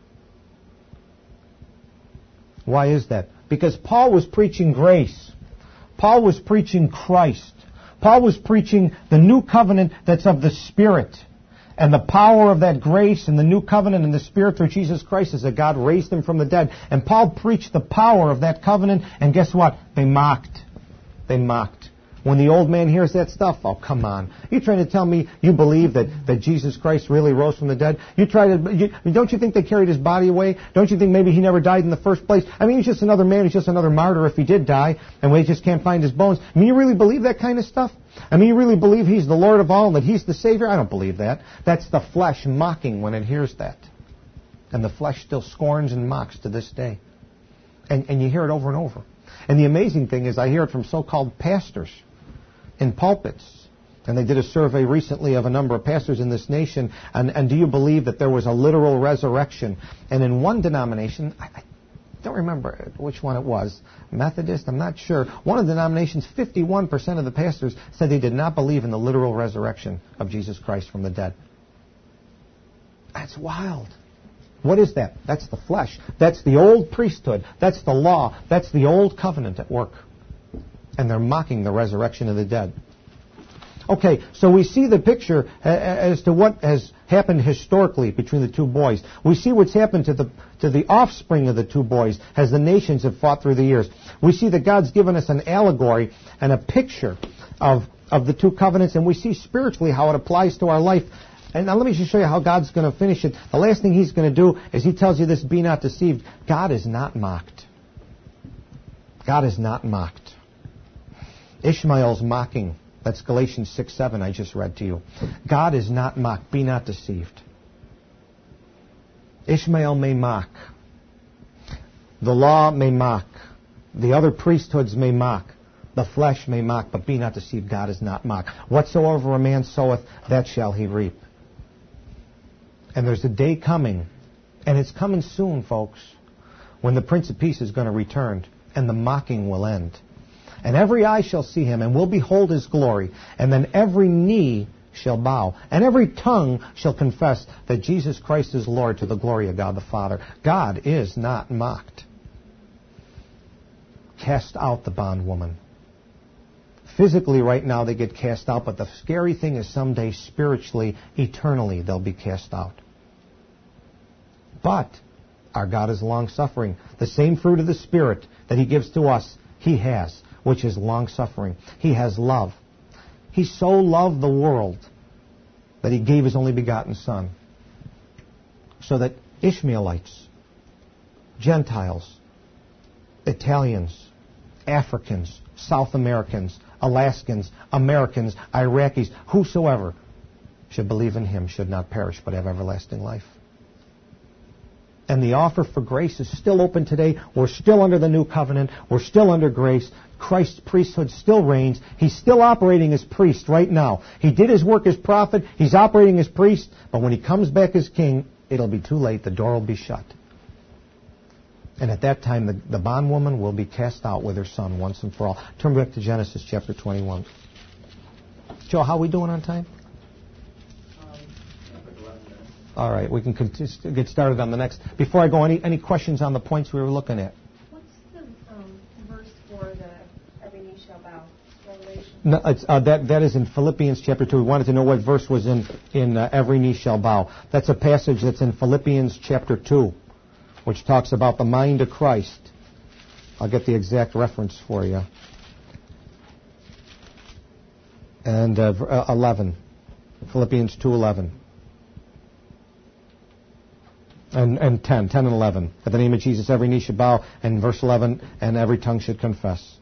[SPEAKER 1] Why is that? Because Paul was preaching grace. Paul was preaching Christ. Paul was preaching the new covenant that's of the Spirit. And the power of that grace and the new covenant and the Spirit through Jesus Christ is that God raised him from the dead. And Paul preached the power of that covenant, and guess what? They mocked. They mocked. When the old man hears that stuff, oh, come on. You trying to tell me you believe that Jesus Christ really rose from the dead? Don't you think they carried his body away? Don't you think maybe he never died in the first place? He's just another man. He's just another martyr if he did die, and we just can't find his bones. You really believe that kind of stuff? You really believe he's the Lord of all and that he's the Savior? I don't believe that. That's the flesh mocking when it hears that. And the flesh still scorns and mocks to this day. And you hear it over and over. And the amazing thing is I hear it from so-called pastors in pulpits. And they did a survey recently of a number of pastors in this nation. And do you believe that there was a literal resurrection? And in one denomination, I don't remember which one it was, Methodist, I'm not sure. One of the denominations, 51% of the pastors said they did not believe in the literal resurrection of Jesus Christ from the dead. That's wild. What is that? That's the flesh. That's the old priesthood. That's the law. That's the old covenant at work. And they're mocking the resurrection of the dead. Okay, so we see the picture as to what has happened historically between the two boys. We see what's happened to the offspring of the two boys as the nations have fought through the years. We see that God's given us an allegory and a picture of the two covenants, and we see spiritually how it applies to our life. And now let me just show you how God's going to finish it. The last thing he's going to do is he tells you this, be not deceived. God is not mocked. God is not mocked. Ishmael's mocking. That's Galatians 6:7 I just read to you. God is not mocked. Be not deceived. Ishmael may mock. The law may mock. The other priesthoods may mock. The flesh may mock, but be not deceived. God is not mocked. Whatsoever a man soweth, that shall he reap. And there's a day coming, and it's coming soon, folks, when the Prince of Peace is going to return, and the mocking will end. And every eye shall see him, and will behold his glory. And then every knee shall bow, and every tongue shall confess that Jesus Christ is Lord, to the glory of God the Father. God is not mocked. Cast out the bondwoman. Physically, right now, they get cast out, but the scary thing is someday, spiritually, eternally, they'll be cast out. But our God is long-suffering. The same fruit of the Spirit that He gives to us, He has, which is long-suffering. He has love. He so loved the world that He gave His only begotten Son, so that Ishmaelites, Gentiles, Italians, Africans, South Americans, Alaskans, Americans, Iraqis, whosoever should believe in Him should not perish but have everlasting life. And the offer for grace is still open today. We're still under the new covenant. We're still under grace. Christ's priesthood still reigns. He's still operating as priest right now. He did His work as prophet. He's operating as priest. But when He comes back as king, it'll be too late. The door will be shut. And at that time, the bondwoman will be cast out with her son once and for all. Turn back to Genesis chapter 21. Joe, how are we doing on time? All right, we can get started on the next. Before I go, any questions on the points we were looking at?
[SPEAKER 2] What's the verse for the every knee shall bow? Revelation.
[SPEAKER 1] No, that is in Philippians chapter 2. We wanted to know what verse was in every knee shall bow. That's a passage that's in Philippians chapter 2, which talks about the mind of Christ. I'll get the exact reference for you. And 11. Philippians 2:11. And 10 and 11. At the name of Jesus, every knee should bow, and verse 11, and every tongue should confess.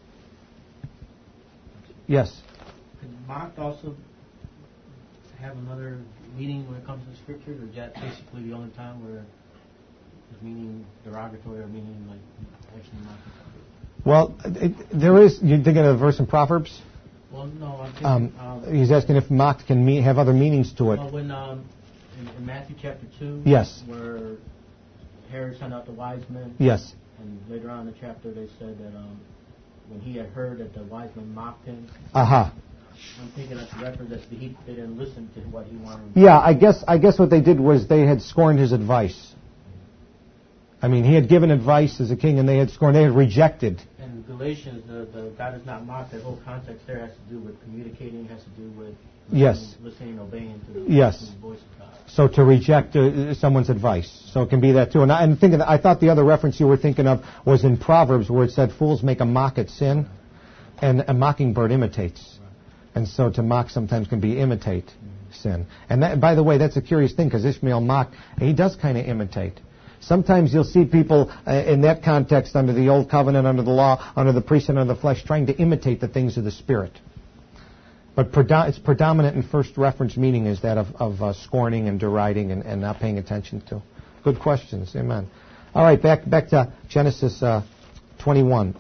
[SPEAKER 1] Yes?
[SPEAKER 3] Could mocked also have another meaning when it comes to Scripture, or is that basically the only time where it's meaning derogatory or meaning like actually mocking?
[SPEAKER 1] Well, there is. You're thinking of a verse in Proverbs?
[SPEAKER 3] Well, no, I'm thinking...
[SPEAKER 1] he's asking if mocked can have other meanings to it.
[SPEAKER 3] Well, when... In Matthew chapter 2,
[SPEAKER 1] yes,
[SPEAKER 3] where Herod sent out the wise men,
[SPEAKER 1] yes,
[SPEAKER 3] and later on in the chapter they said that when he had heard that the wise men mocked him,
[SPEAKER 1] I'm
[SPEAKER 3] thinking that's a reference that they didn't listen to what he wanted.
[SPEAKER 1] Yeah, I guess what they did was they had scorned his advice. I mean, he had given advice as a king, and they had rejected.
[SPEAKER 3] And Galatians, the God is not mocked. That whole context there has to do with communicating, has to do with listening and obeying to the voice of God. So to reject
[SPEAKER 1] someone's advice. So it can be that too. And I thought the other reference you were thinking of was in Proverbs, where it said, "Fools make a mock at sin, and a mockingbird imitates." And so to mock sometimes can be imitate sin. And that, by the way, that's a curious thing, because Ishmael mocked, and he does kind of imitate. Sometimes you'll see people in that context, under the Old Covenant, under the law, under the priesthood, under the flesh, trying to imitate the things of the Spirit. But it's predominant in first reference meaning is that of scorning and deriding and not paying attention to. Good questions. Amen. All right, back to Genesis 21.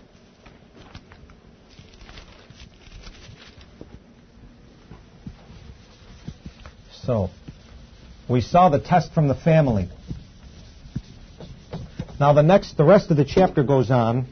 [SPEAKER 1] So, we saw the test from the family. Now the rest of the chapter goes on.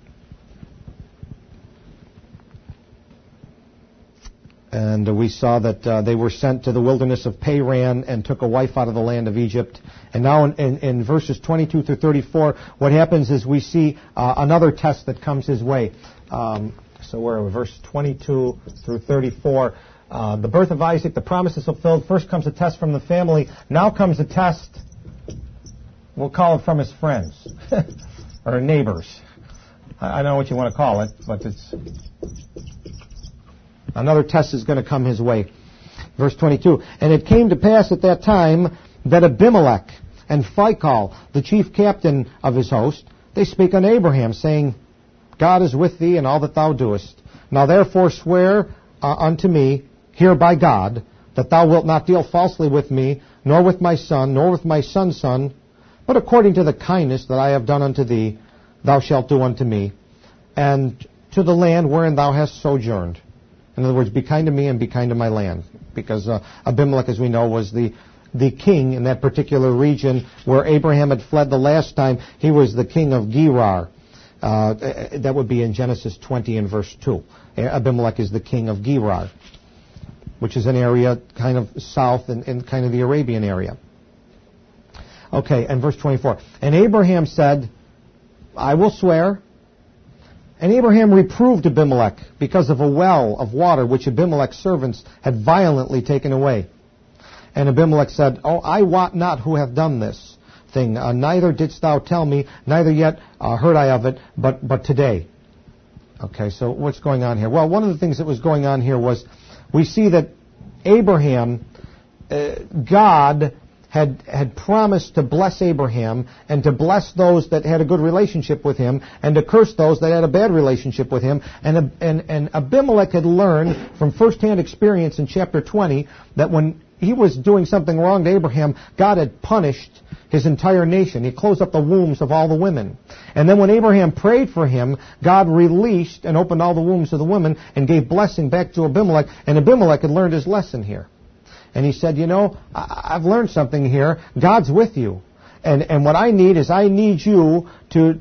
[SPEAKER 1] And we saw that they were sent to the wilderness of Paran and took a wife out of the land of Egypt. And now in verses 22 through 34, what happens is we see another test that comes his way. So we're in verse 22 through 34. The birth of Isaac, the promise is fulfilled. First comes a test from the family. Now comes a test, we'll call it from his friends or neighbors. I don't know what you want to call it, but it's... Another test is going to come his way. Verse 22. And it came to pass at that time that Abimelech and Phicol, the chief captain of his host, they spake unto Abraham, saying, God is with thee in all that thou doest. Now therefore swear unto me here by God, that thou wilt not deal falsely with me, nor with my son, nor with my son's son, but according to the kindness that I have done unto thee, thou shalt do unto me, and to the land wherein thou hast sojourned. In other words, be kind to me and be kind to my land. Because Abimelech, as we know, was the king in that particular region where Abraham had fled the last time. He was the king of Gerar. That would be in Genesis 20 and verse 2. Abimelech is the king of Gerar, which is an area kind of south in kind of the Arabian area. Okay, and verse 24. And Abraham said, I will swear. And Abraham reproved Abimelech because of a well of water which Abimelech's servants had violently taken away. And Abimelech said, Oh, I wot not who hath done this thing. Neither didst thou tell me, neither yet heard I of it, but today. Okay, so what's going on here? Well, one of the things that was going on here was we see that Abraham, God had promised to bless Abraham and to bless those that had a good relationship with him and to curse those that had a bad relationship with him. And Abimelech had learned from firsthand experience in chapter 20 that when he was doing something wrong to Abraham, God had punished his entire nation. He closed up the wombs of all the women. And then when Abraham prayed for him, God released and opened all the wombs of the women and gave blessing back to Abimelech. And Abimelech had learned his lesson here. And he said, I've learned something here. God's with you. And what I need is I need you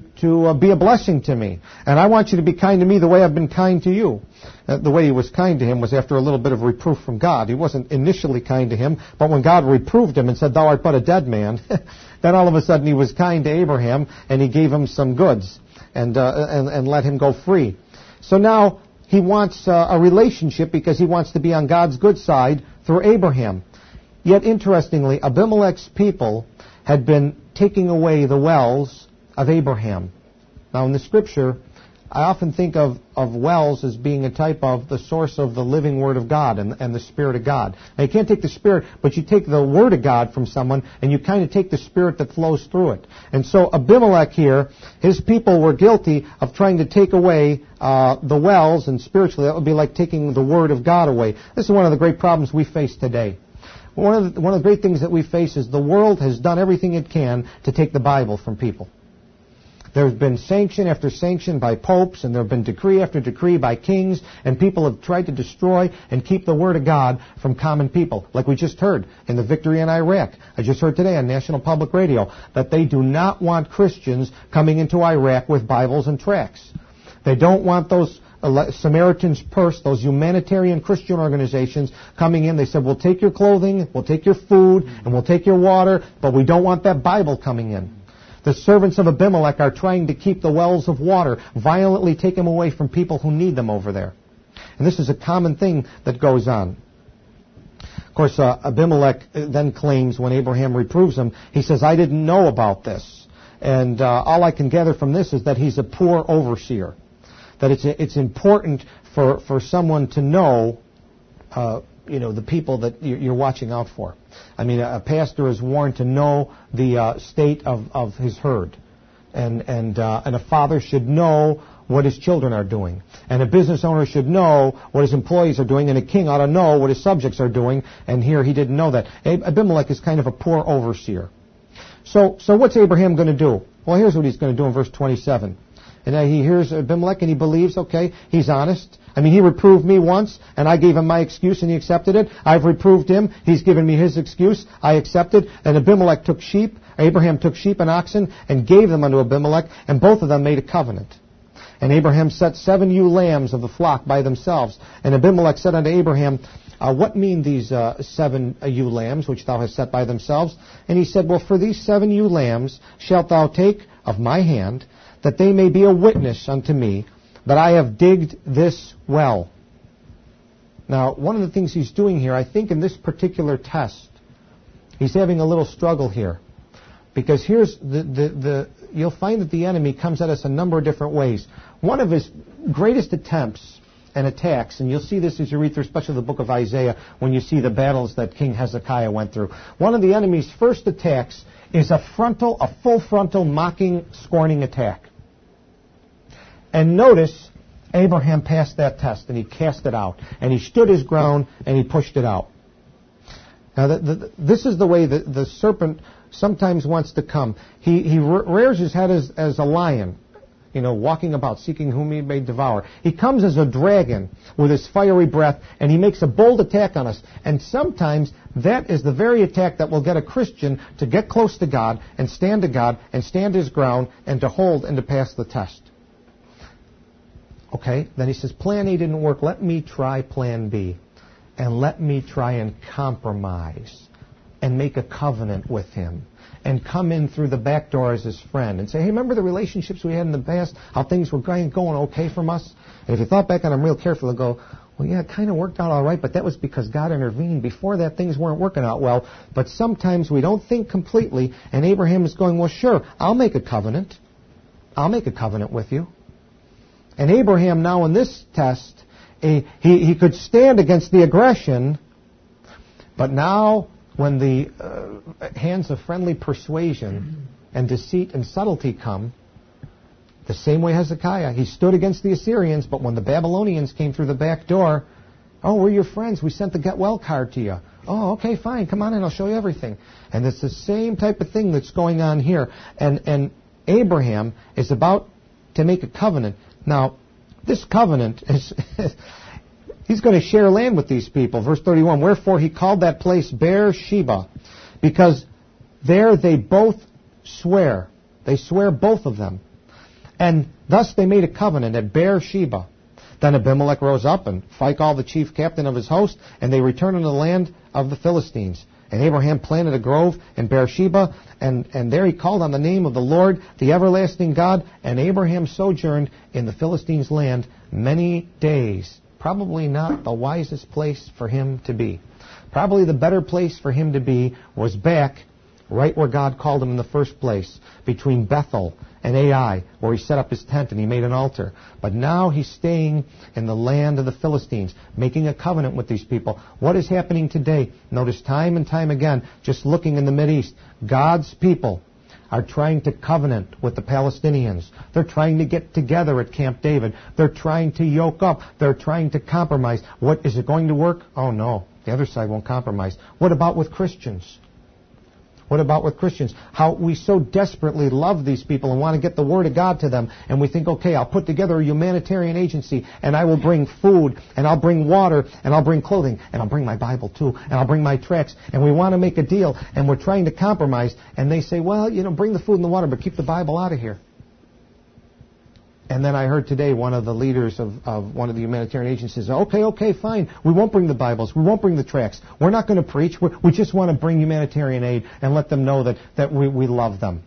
[SPEAKER 1] to be a blessing to me. And I want you to be kind to me the way I've been kind to you. The way he was kind to him was after a little bit of reproof from God. He wasn't initially kind to him, but when God reproved him and said, Thou art but a dead man, then all of a sudden he was kind to Abraham and he gave him some goods and let him go free. So now he wants a relationship because he wants to be on God's good side through Abraham. Yet interestingly, Abimelech's people had been taking away the wells of Abraham. Now in the scripture, I often think of wells as being a type of the source of the living Word of God and the Spirit of God. Now you can't take the Spirit, but you take the Word of God from someone and you kind of take the Spirit that flows through it. And so Abimelech here, his people were guilty of trying to take away the wells, and spiritually that would be like taking the Word of God away. This is one of the great problems we face today. One of the great things that we face is the world has done everything it can to take the Bible from people. There's been sanction after sanction by popes, and there have been decree after decree by kings, and people have tried to destroy and keep the Word of God from common people, like we just heard in the victory in Iraq. I just heard today on National Public Radio that they do not want Christians coming into Iraq with Bibles and tracts. They don't want those Samaritan's Purse, those humanitarian Christian organizations coming in. They said, we'll take your clothing, we'll take your food, and we'll take your water, but we don't want that Bible coming in. The servants of Abimelech are trying to keep the wells of water, violently take them away from people who need them over there. And this is a common thing that goes on. Of course, Abimelech then claims when Abraham reproves him, he says, I didn't know about this. And all I can gather from this is that he's a poor overseer. That it's important for someone to know, the people that you're watching out for. I mean, a pastor is warned to know the state of his herd, and a father should know what his children are doing, and a business owner should know what his employees are doing, and a king ought to know what his subjects are doing. And here he didn't know that. Abimelech is kind of a poor overseer. So what's Abraham going to do? Well, here's what he's going to do in verse 27. And he hears Abimelech and he believes, okay, he's honest. I mean, he reproved me once and I gave him my excuse and he accepted it. I've reproved him. He's given me his excuse. I accepted. And Abimelech took sheep. Abraham took sheep and oxen and gave them unto Abimelech, and both of them made a covenant. And Abraham set 7 ewe lambs of the flock by themselves. And Abimelech said unto Abraham, what mean these 7 ewe lambs which thou hast set by themselves? And he said, well, for these 7 ewe lambs shalt thou take of my hand, that they may be a witness unto me that I have digged this well. Now, one of the things he's doing here, I think in this particular test, he's having a little struggle here. Because here's you'll find that the enemy comes at us a number of different ways. One of his greatest attempts and attacks, and you'll see this as you read through especially the book of Isaiah when you see the battles that King Hezekiah went through. One of the enemy's first attacks is a full frontal, mocking, scorning attack. And notice, Abraham passed that test, and he cast it out. And he stood his ground, and he pushed it out. Now, this is the way that the serpent sometimes wants to come. He rears his head as a lion, walking about, seeking whom he may devour. He comes as a dragon with his fiery breath, and he makes a bold attack on us. And sometimes that is the very attack that will get a Christian to get close to God and stand his ground, and to hold and to pass the test. Okay, then he says, plan A didn't work. Let me try plan B. And let me try and compromise and make a covenant with him and come in through the back door as his friend and say, hey, remember the relationships we had in the past, how things were going okay from us? And if you thought back on them real carefully, they'll go, well, yeah, it kind of worked out all right, but that was because God intervened. Before that, things weren't working out well. But sometimes we don't think completely, and Abraham is going, well, sure, I'll make a covenant. I'll make a covenant with you. And Abraham now in this test, he could stand against the aggression, but now when the hands of friendly persuasion and deceit and subtlety come, the same way Hezekiah, he stood against the Assyrians, but when the Babylonians came through the back door, oh, we're your friends, we sent the get well card to you. Oh, okay, fine, come on in, I'll show you everything. And it's the same type of thing that's going on here. And Abraham is about to make a covenant. Now, this covenant is... He's going to share land with these people. Verse 31, wherefore he called that place Beersheba, because there they both swear. They swear, both of them. And thus they made a covenant at Beersheba. Then Abimelech rose up, and Phicol, the chief captain of his host, and they returned unto the land of the Philistines. And Abraham planted a grove in Beersheba, and there he called on the name of the Lord, the everlasting God. And Abraham sojourned in the Philistines' land many days. Probably not the wisest place for him to be. Probably the better place for him to be was back right where God called him in the first place, between Bethel and Ai, where he set up his tent and he made an altar. But now he's staying in the land of the Philistines, making a covenant with these people. What is happening today? Notice time and time again, just looking in the Mideast, God's people are trying to covenant with the Palestinians. They're trying to get together at Camp David. They're trying to yoke up. They're trying to compromise. What, is it going to work? Oh no, the other side won't compromise. What about with Christians? What about with Christians? How we so desperately love these people and want to get the Word of God to them. And we think, okay, I'll put together a humanitarian agency, and I will bring food, and I'll bring water, and I'll bring clothing, and I'll bring my Bible too, and I'll bring my tracts. And we want to make a deal, and we're trying to compromise. And they say, well, bring the food and the water, but keep the Bible out of here. And then I heard today one of the leaders of one of the humanitarian agencies said, okay, fine. We won't bring the Bibles. We won't bring the tracts. We're not going to preach. We just want to bring humanitarian aid and let them know that we love them.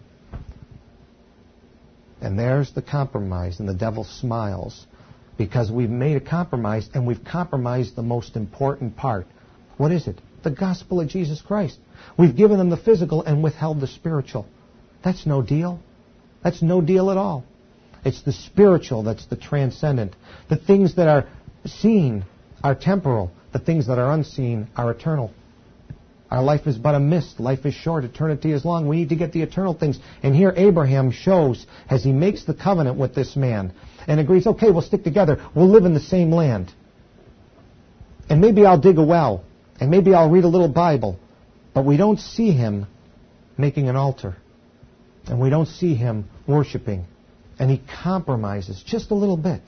[SPEAKER 1] And there's the compromise, and the devil smiles because we've made a compromise, and we've compromised the most important part. What is it? The gospel of Jesus Christ. We've given them the physical and withheld the spiritual. That's no deal. That's no deal at all. It's the spiritual that's the transcendent. The things that are seen are temporal. The things that are unseen are eternal. Our life is but a mist. Life is short. Eternity is long. We need to get the eternal things. And here Abraham shows, as he makes the covenant with this man, and agrees, okay, we'll stick together. We'll live in the same land. And maybe I'll dig a well. And maybe I'll read a little Bible. But we don't see him making an altar. And we don't see him worshiping. And he compromises just a little bit.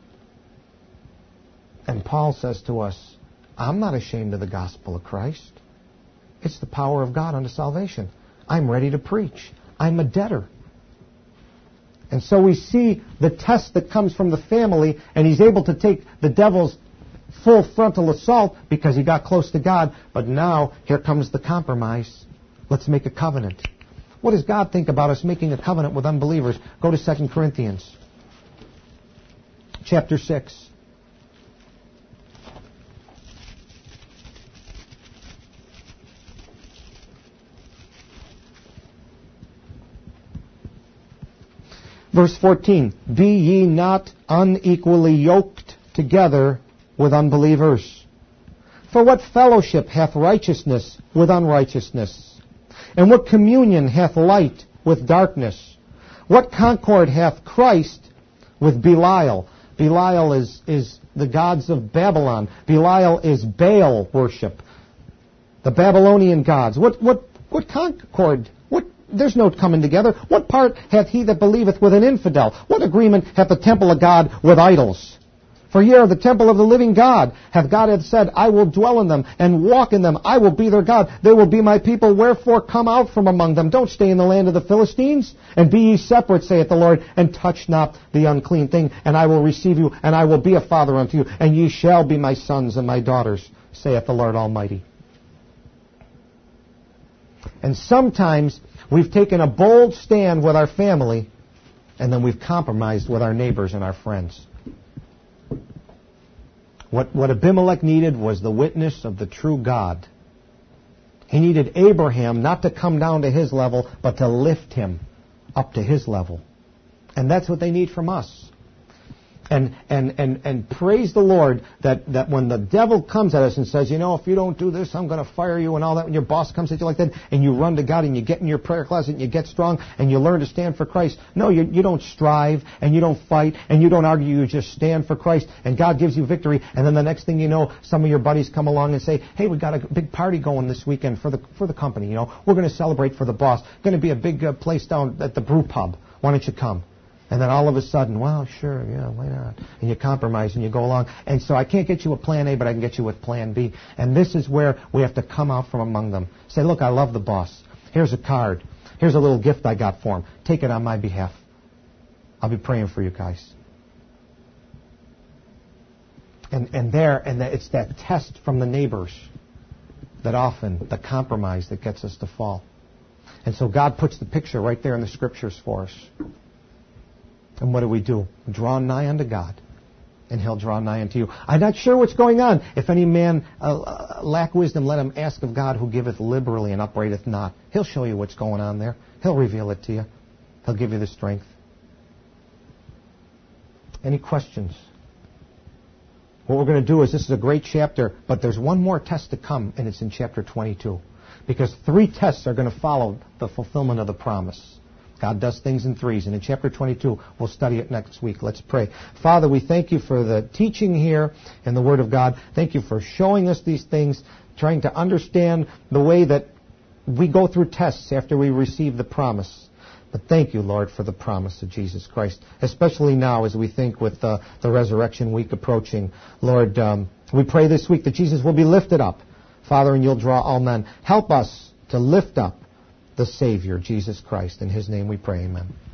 [SPEAKER 1] And Paul says to us, I'm not ashamed of the gospel of Christ. It's the power of God unto salvation. I'm ready to preach. I'm a debtor. And so we see the test that comes from the family, and he's able to take the devil's full frontal assault because he got close to God. But now, here comes the compromise. Let's make a covenant. What does God think about us making a covenant with unbelievers? Go to 2 Corinthians chapter 6. Verse 14, be ye not unequally yoked together with unbelievers. For what fellowship hath righteousness with unrighteousness? And what communion hath light with darkness? What concord hath Christ with Belial? Belial is the gods of Babylon. Belial is Baal worship. The Babylonian gods. What concord? There's no coming together. What part hath he that believeth with an infidel? What agreement hath the temple of God with idols? For ye are the temple of the living God. God hath said, I will dwell in them and walk in them. I will be their God. They will be my people. Wherefore come out from among them. Don't stay in the land of the Philistines. And be ye separate, saith the Lord, and touch not the unclean thing. And I will receive you, and I will be a father unto you. And ye shall be my sons and my daughters, saith the Lord Almighty. And sometimes we've taken a bold stand with our family, and then we've compromised with our neighbors and our friends. What Abimelech needed was the witness of the true God. He needed Abraham not to come down to his level, but to lift him up to his level. And that's what they need from us. And praise the Lord that when the devil comes at us and says, if you don't do this, I'm going to fire you and all that, when your boss comes at you like that, and you run to God and you get in your prayer closet and you get strong and you learn to stand for Christ. No, you don't strive and you don't fight and you don't argue. You just stand for Christ and God gives you victory. And then the next thing you know, some of your buddies come along and say, hey, we got a big party going this weekend for the company. We're going to celebrate for the boss. Going to be a big place down at the brew pub. Why don't you come? And then all of a sudden, well, sure, yeah, why not? And you compromise and you go along. And so I can't get you with plan A, but I can get you with plan B. And this is where we have to come out from among them. Say, look, I love the boss. Here's a card. Here's a little gift I got for him. Take it on my behalf. I'll be praying for you guys. And it's that test from the neighbors that often, the compromise that gets us to fall. And so God puts the picture right there in the Scriptures for us. And what do? Draw nigh unto God, and He'll draw nigh unto you. I'm not sure what's going on. If any man lack wisdom, let him ask of God, who giveth liberally and upbraideth not. He'll show you what's going on there. He'll reveal it to you. He'll give you the strength. Any questions? What we're going to do is, this is a great chapter, but there's one more test to come, and it's in chapter 22. Because 3 tests are going to follow the fulfillment of the promise. God does things in threes. And in chapter 22, we'll study it next week. Let's pray. Father, we thank you for the teaching here in the Word of God. Thank you for showing us these things, trying to understand the way that we go through tests after we receive the promise. But thank you, Lord, for the promise of Jesus Christ, especially now as we think with the resurrection week approaching. Lord, we pray this week that Jesus will be lifted up, Father, and you'll draw all men. Help us to lift up the Savior, Jesus Christ. In His name we pray, amen.